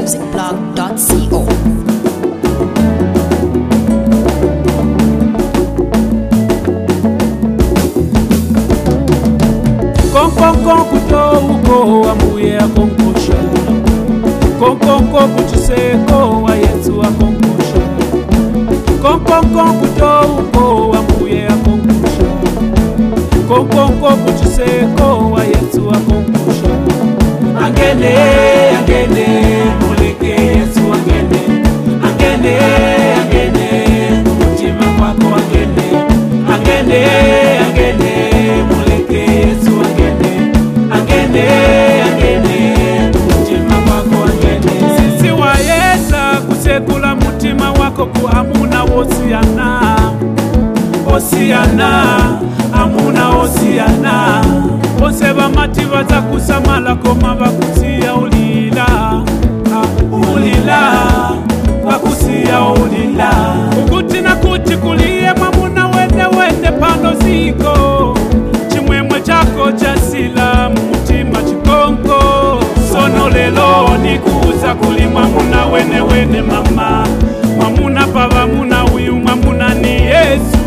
musicblog.co. Konkonko kuto uko ambuye akonkosha, konkonko kuchiseko wa Yesu akonkosha, konkonko kuto uko ambuye akonkosha, konkonko kuchiseko wa Yesu akonkosha. Angene, angene, muleke Yesu angene, angene, angene, mutima kwako angene, angene, angene, muleke Yesu angene, angene, angene, mutima kwako angene. Sisi wayesa kusekula mutima wako kuhamuna wosiana, osiana, amuna osiana. Oseba mativa za kusamala koma bakusia ulila, ulila, bakusia ulila. Ukuti na kuti kulie mamuna wende pano ziko, chimwemwe chako chasila mutima chikonko. Sono lelo ni kuuza kuli mamuna wene mama, mamuna pava muna uyu mamuna ni Yesu.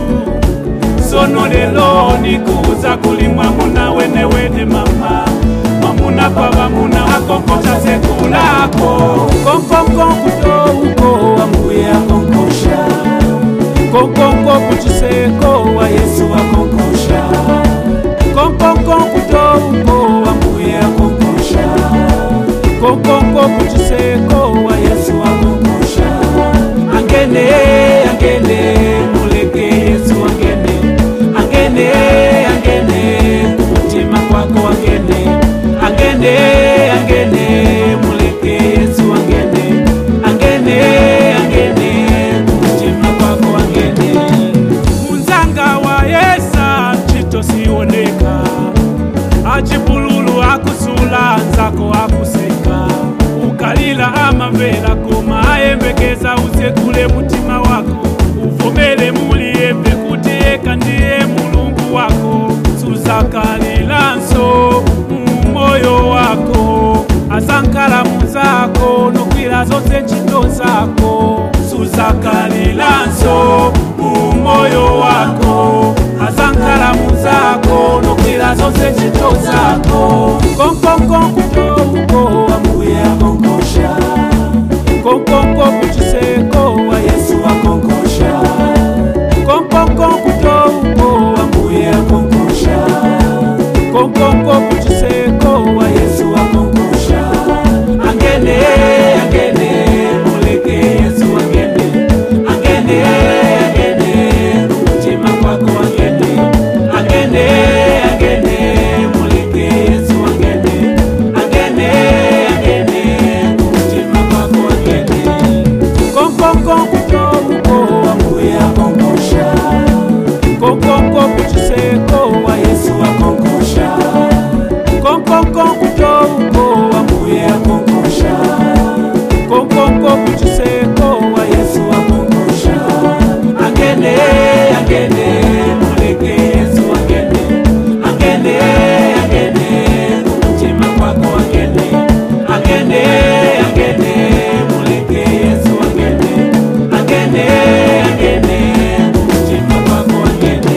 Sono lelo ni kuuza kuli mamuna wene mama, mamuna pava muna akonkosha sekulako. Konkonko kuto uko ambuye akonkosha, konkonko kuchiseko wa Yesu akonkosha, konkonko kuto uko ambuye akonkosha, konkonko kuchiseko wa Yesu akonkosha. Angene, angene, muleke Yesu angene, angene, angene, mutima kwako angene, angene, angene, muleke Yesu angene, angene, angene, mutima kwako angene. Munzanga wa Yesa chito sioneka, achipululu akusula nzako akuseka, ukalila amavela koma ayembekeza usekule mutima wako, uvomele muliyembe kuti eka ndiye mulungu wako. Suzakalila nso moyo wako, asankala muzako nokwila zote ntchito zako. Suzakalila nso moyo wako, asankala muzako nokwila zote ntchito zako. Konkonko kuto uko ambuye akonkosha, konkonko kuchiseko wa Yesu akonkosha, konkonko kuto uko ambuye akonkosha, konkonko kuchiseko wa Yesu akonkosha. Angene, angene, muleke Yesu angene, angene, angene, mutima kwako angene, angene, angene, muleke Yesu angene, angene, angene, mutima kwako angene. Konkonko kuto uko ambuye akonkosha, konkonko kuchiseko wa Yesu akonkosha, konkonko kuto uko ambuye akonkosha, konkonko kuchiseko wa Yesu akonkosha. Angene, angene, muleke Yesu angene, angene, angene, mutima kwako angene, angene, angene, muleke Yesu angene, angene, angene, mutima kwako angene.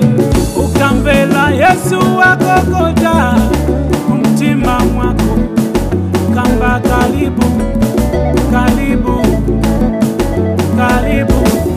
Ukambela Yesu akokoja mtima mwako, kamba karibu, karibu, karibu.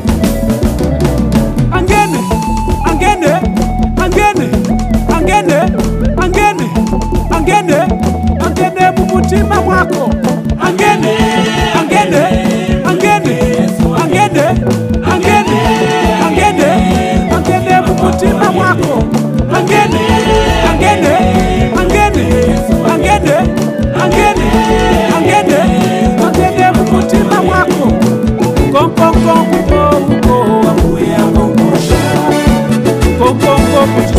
Angene, angene, angene, angene, angene, angene, angene mumutima mwako. Angene, angene, angene, angene, angene, angene, angene mumutima mwako. Angene, angene, angene, angene, angene, angene, angene mumutima mwako. Konkonko kuto uko ambuye akonkosha, konkonko